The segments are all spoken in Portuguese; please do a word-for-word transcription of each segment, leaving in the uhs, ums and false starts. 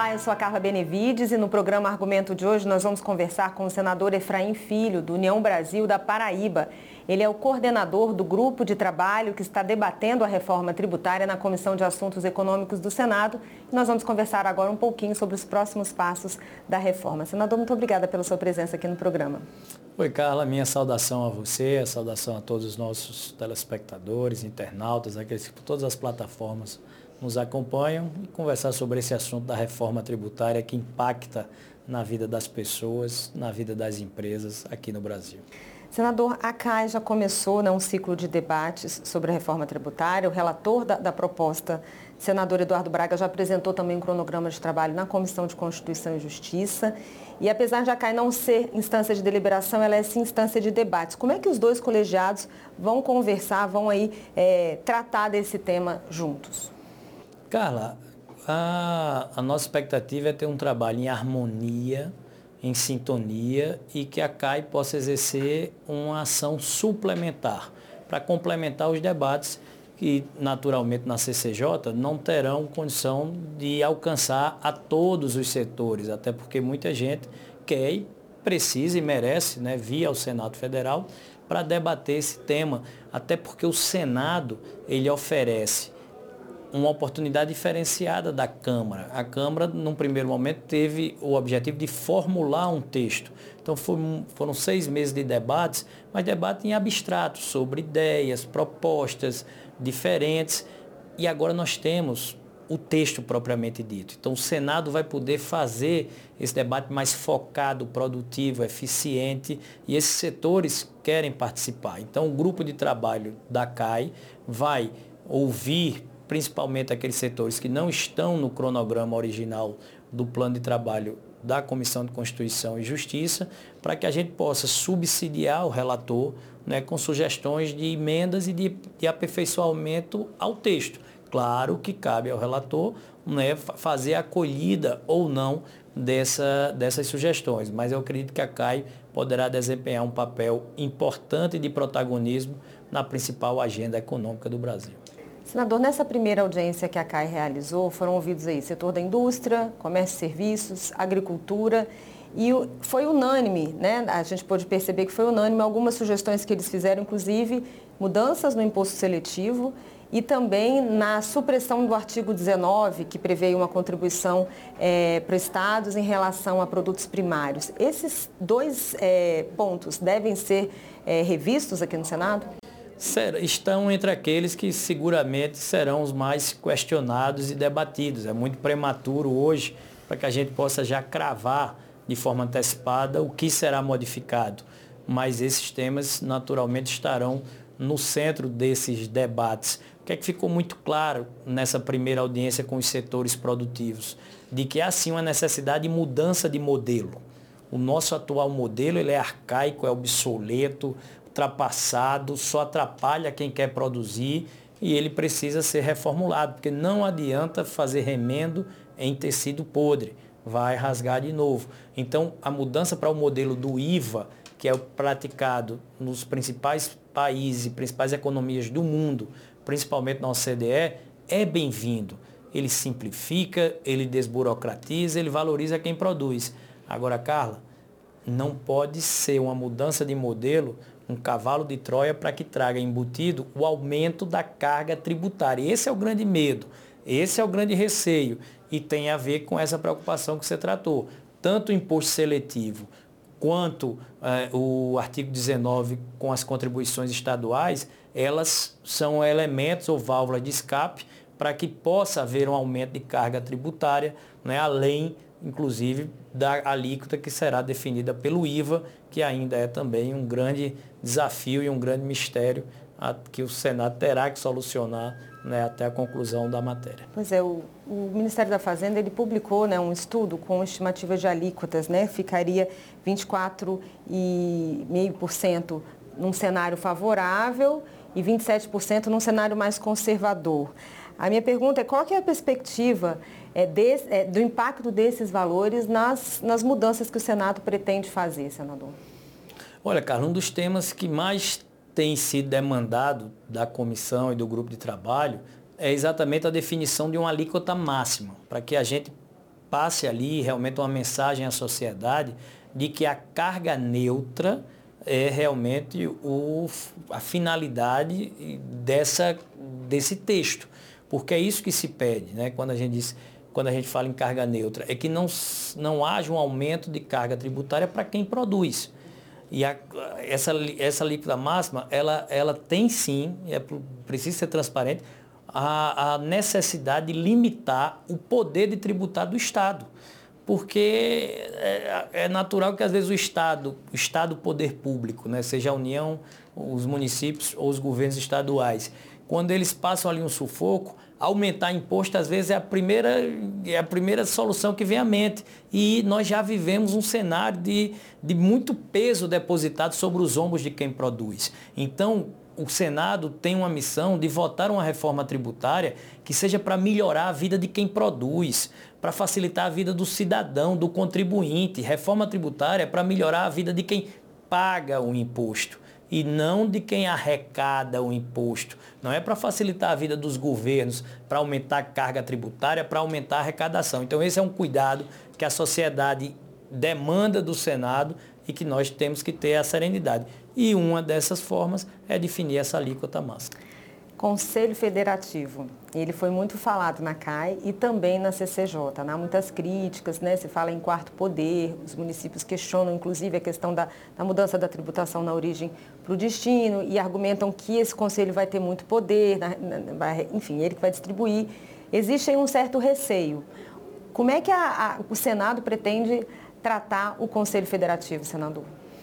Olá, eu sou a Carla Benevides e no programa Argumento de hoje nós vamos conversar com o senador Efraim Filho, do União Brasil da Paraíba. Ele é o coordenador do grupo de trabalho que está debatendo a reforma tributária na Comissão de Assuntos Econômicos do Senado. E nós vamos conversar agora um pouquinho sobre os próximos passos da reforma. Senador, muito obrigada pela sua presença aqui no programa. Oi, Carla, minha saudação a você, a saudação a todos os nossos telespectadores, internautas, aqueles que por todas as plataformas nos acompanham e conversar sobre esse assunto da reforma tributária que impacta na vida das pessoas, na vida das empresas aqui no Brasil. Senador, a C A I já começou, né, um ciclo de debates sobre a reforma tributária. O relator da, da proposta, senador Eduardo Braga, já apresentou também um cronograma de trabalho na Comissão de Constituição e Justiça. E apesar de a C A I não ser instância de deliberação, ela é sim instância de debates. Como é que os dois colegiados vão conversar, vão aí é, tratar desse tema juntos? Carla, a, a nossa expectativa é ter um trabalho em harmonia, em sintonia e que a C A I possa exercer uma ação suplementar para complementar os debates que, naturalmente, na C C J não terão condição de alcançar a todos os setores, até porque muita gente quer e precisa e merece, né, vir ao Senado Federal para debater esse tema, até porque o Senado ele oferece uma oportunidade diferenciada da Câmara. A Câmara, num primeiro momento, teve o objetivo de formular um texto. Então, foram, foram seis meses de debates, mas debate em abstrato, sobre ideias, propostas diferentes. E agora nós temos o texto propriamente dito. Então, o Senado vai poder fazer esse debate mais focado, produtivo, eficiente, e esses setores querem participar. Então, o grupo de trabalho da C A I vai ouvir principalmente aqueles setores que não estão no cronograma original do plano de trabalho da Comissão de Constituição e Justiça, para que a gente possa subsidiar o relator, né, com sugestões de emendas e de, de aperfeiçoamento ao texto. Claro que cabe ao relator, né, fazer a acolhida ou não dessa, dessas sugestões, mas eu acredito que a C A I poderá desempenhar um papel importante de protagonismo na principal agenda econômica do Brasil. Senador, nessa primeira audiência que a C A I realizou, foram ouvidos aí setor da indústria, comércio e serviços, agricultura, e foi unânime, né? A gente pôde perceber que foi unânime algumas sugestões que eles fizeram, inclusive mudanças no imposto seletivo e também na supressão do artigo dezenove, que prevê uma contribuição é, para estados em relação a produtos primários. Esses dois é, pontos devem ser é, revistos aqui no Senado? Estão entre aqueles que seguramente serão os mais questionados e debatidos. É muito prematuro hoje para que a gente possa já cravar de forma antecipada o que será modificado. Mas esses temas naturalmente estarão no centro desses debates. O que é que ficou muito claro nessa primeira audiência com os setores produtivos? De que há sim uma necessidade de mudança de modelo. O nosso atual modelo ele é arcaico, é obsoleto, ultrapassado, só atrapalha quem quer produzir e ele precisa ser reformulado, porque não adianta fazer remendo em tecido podre, vai rasgar de novo. Então, a mudança para o modelo do I V A, que é o praticado nos principais países e principais economias do mundo, principalmente na O C D E, é bem-vindo. Ele simplifica, ele desburocratiza, ele valoriza quem produz. Agora, Carla, não pode ser uma mudança de modelo um cavalo de Troia para que traga embutido o aumento da carga tributária. Esse é o grande medo, esse é o grande receio e tem a ver com essa preocupação que você tratou. Tanto o imposto seletivo quanto eh, o artigo dezenove com as contribuições estaduais, elas são elementos ou válvulas de escape para que possa haver um aumento de carga tributária, né, além inclusive da alíquota que será definida pelo I V A, que ainda é também um grande desafio e um grande mistério a, que o Senado terá que solucionar, né, até a conclusão da matéria. Pois é, o, o Ministério da Fazenda ele publicou, né, um estudo com estimativas de alíquotas, né, ficaria vinte e quatro vírgula cinco por cento num cenário favorável e vinte e sete por cento num cenário mais conservador. A minha pergunta é qual que é a perspectiva é, desse, é, do impacto desses valores nas, nas mudanças que o Senado pretende fazer, senador? Olha, Carlos, um dos temas que mais tem sido demandado da comissão e do grupo de trabalho é exatamente a definição de uma alíquota máxima, para que a gente passe ali realmente uma mensagem à sociedade de que a carga neutra é realmente o, a finalidade dessa, desse texto. Porque é isso que se pede, né? Quando a gente diz, quando a gente fala em carga neutra, é que não, não haja um aumento de carga tributária para quem produz. E a, essa, essa alíquota máxima, ela, ela tem sim, é, precisa ser transparente, a, a necessidade de limitar o poder de tributar do Estado. Porque é, é natural que às vezes o Estado, o Estado poder público, né, seja a União, os municípios ou os governos estaduais, quando eles passam ali um sufoco, aumentar imposto às vezes é a primeira, é a primeira solução que vem à mente. E nós já vivemos um cenário de, de muito peso depositado sobre os ombros de quem produz. Então, o Senado tem uma missão de votar uma reforma tributária que seja para melhorar a vida de quem produz, para facilitar a vida do cidadão, do contribuinte. Reforma tributária é para melhorar a vida de quem paga o imposto e não de quem arrecada o imposto. Não é para facilitar a vida dos governos, para aumentar a carga tributária, para aumentar a arrecadação. Então esse é um cuidado que a sociedade demanda do Senado e que nós temos que ter a serenidade. E uma dessas formas é definir essa alíquota máxima. Conselho Federativo, ele foi muito falado na C A I e também na C C J. Há muitas críticas, né? Se fala em quarto poder, os municípios questionam inclusive a questão da, da mudança da tributação na origem para o destino e argumentam que esse conselho vai ter muito poder, na, na, enfim, ele que vai distribuir. Existe aí um certo receio. Como é que a, a, o Senado pretende tratar o Conselho Federativo, senador?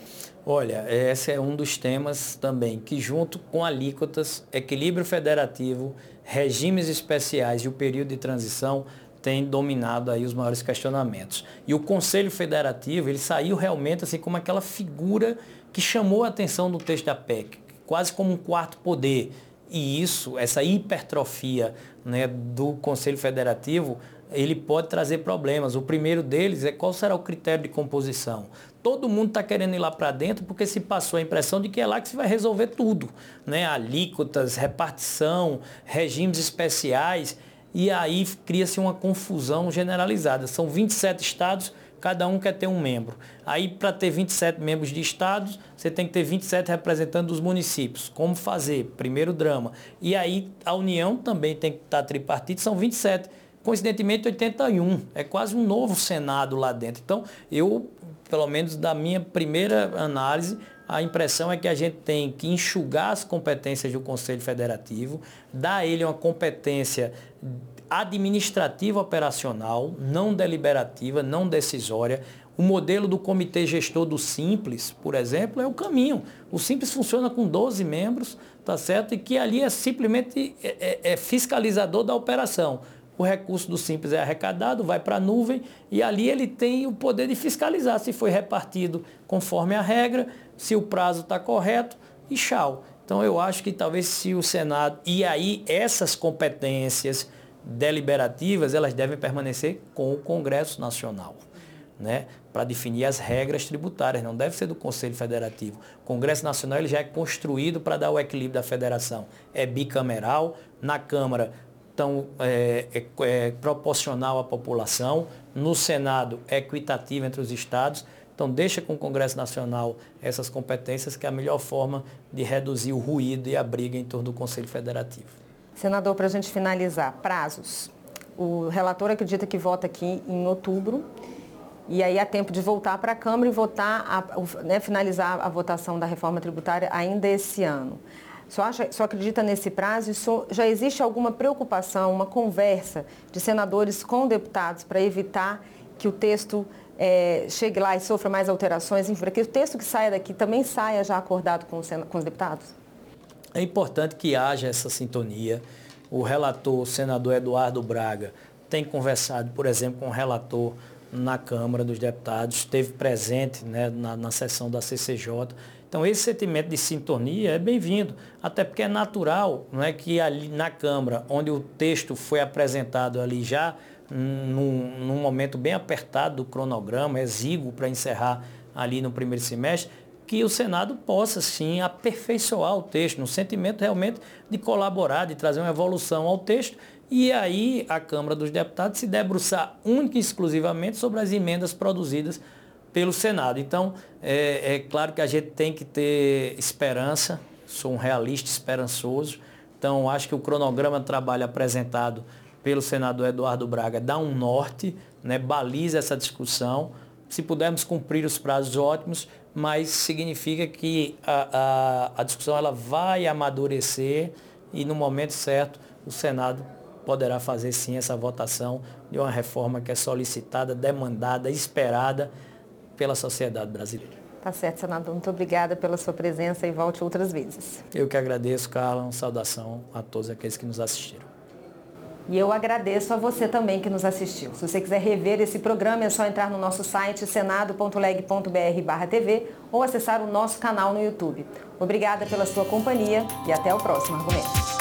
Olha, esse é um dos temas também que, junto com alíquotas, equilíbrio federativo, regimes especiais e o período de transição, tem dominado aí os maiores questionamentos. E o Conselho Federativo, ele saiu realmente assim como aquela figura que chamou a atenção no texto da P E C, quase como um quarto poder. E isso, essa hipertrofia, né, do Conselho Federativo, ele pode trazer problemas. O primeiro deles é qual será o critério de composição. Todo mundo está querendo ir lá para dentro porque se passou a impressão de que é lá que se vai resolver tudo, né? Alíquotas, repartição, regimes especiais, e aí cria-se uma confusão generalizada. São vinte e sete estados, cada um quer ter um membro. Aí, para ter vinte e sete membros de estados, você tem que ter vinte e sete representantes dos municípios. Como fazer? Primeiro drama. E aí a União também tem que estar tripartite, são vinte e sete. Coincidentemente, oitenta e um. É quase um novo Senado lá dentro. Então, eu, pelo menos da minha primeira análise, a impressão é que a gente tem que enxugar as competências do Conselho Federativo, dar a ele uma competência administrativa operacional, não deliberativa, não decisória. O modelo do Comitê Gestor do Simples, por exemplo, é o caminho. O Simples funciona com doze membros, tá certo? E que ali é simplesmente é, é fiscalizador da operação. O recurso do Simples é arrecadado, vai para a nuvem e ali ele tem o poder de fiscalizar se foi repartido conforme a regra, se o prazo está correto e tchau. Então eu acho que talvez se o Senado... E aí essas competências deliberativas, elas devem permanecer com o Congresso Nacional, né? Para definir as regras tributárias, não deve ser do Conselho Federativo. O Congresso Nacional ele já é construído para dar o equilíbrio da federação. É bicameral, na Câmara então, é, é, é proporcional à população, no Senado é equitativo entre os estados. Então, deixa com o Congresso Nacional essas competências, que é a melhor forma de reduzir o ruído e a briga em torno do Conselho Federativo. Senador, para a gente finalizar, prazos. O relator acredita que vota aqui em outubro, e aí há tempo de voltar para a Câmara e votar, a, né, finalizar a votação da reforma tributária ainda esse ano. Só, acha, só acredita nesse prazo e só, já existe alguma preocupação, uma conversa de senadores com deputados para evitar que o texto é, chegue lá e sofra mais alterações, para que o texto que saia daqui também saia já acordado com os, com os deputados? É importante que haja essa sintonia. O relator, o senador Eduardo Braga, tem conversado, por exemplo, com o relator na Câmara dos Deputados, esteve presente, né, na, na sessão da C C J. Então, esse sentimento de sintonia é bem-vindo, até porque é natural, não é, que ali na Câmara, onde o texto foi apresentado ali já num, num momento bem apertado do cronograma, exíguo para encerrar ali no primeiro semestre, que que o Senado possa, sim, aperfeiçoar o texto, no sentimento realmente de colaborar, de trazer uma evolução ao texto, e aí a Câmara dos Deputados se debruçar única e exclusivamente sobre as emendas produzidas pelo Senado. Então, é, é claro que a gente tem que ter esperança, sou um realista esperançoso, então acho que o cronograma de trabalho apresentado pelo senador Eduardo Braga dá um norte, né, baliza essa discussão. Se pudermos cumprir os prazos, ótimos, mas significa que a, a, a discussão ela vai amadurecer e no momento certo o Senado poderá fazer sim essa votação de uma reforma que é solicitada, demandada, esperada pela sociedade brasileira. Tá certo, senador. Muito obrigada pela sua presença e volte outras vezes. Eu que agradeço, Carla. Uma saudação a todos aqueles que nos assistiram. E eu agradeço a você também que nos assistiu. Se você quiser rever esse programa, é só entrar no nosso site senado ponto leg ponto br barra T V ou acessar o nosso canal no YouTube. Obrigada pela sua companhia e até o próximo argumento.